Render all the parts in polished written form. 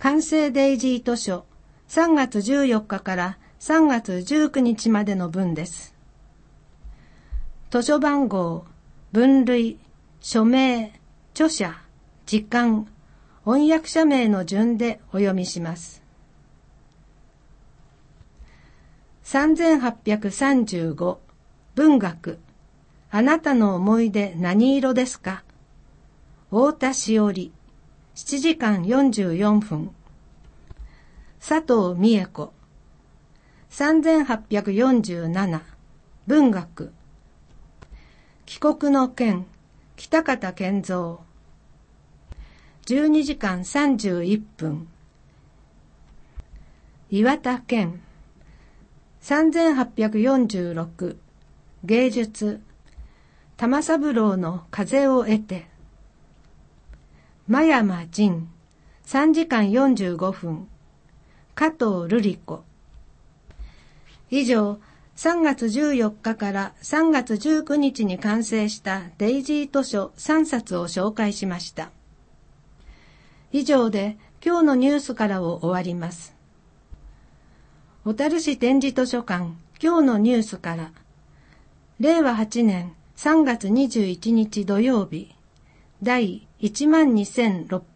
完成デイジー図書3月14日から3月19日までの分です。図書番号、分類、署名、著者、時間、翻訳者名の順でお読みします。3835文学、あなたの思い出何色ですか？太田しおり、7時間44分。佐藤美恵子。3847文学、帰国の件、北方健三。12時間31分。岩田健。3846芸術、玉三郎の風を得て。真山仁。3時間45分。加藤瑠璃子。以上、3月14日から3月19日に完成したデイジー図書3冊を紹介しました。以上で今日のニュースからを終わります。小樽市展示図書館今日のニュースから、令和8年3月21日土曜日、第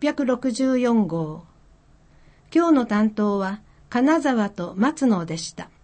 12664号。今日の担当は金沢と松野でした。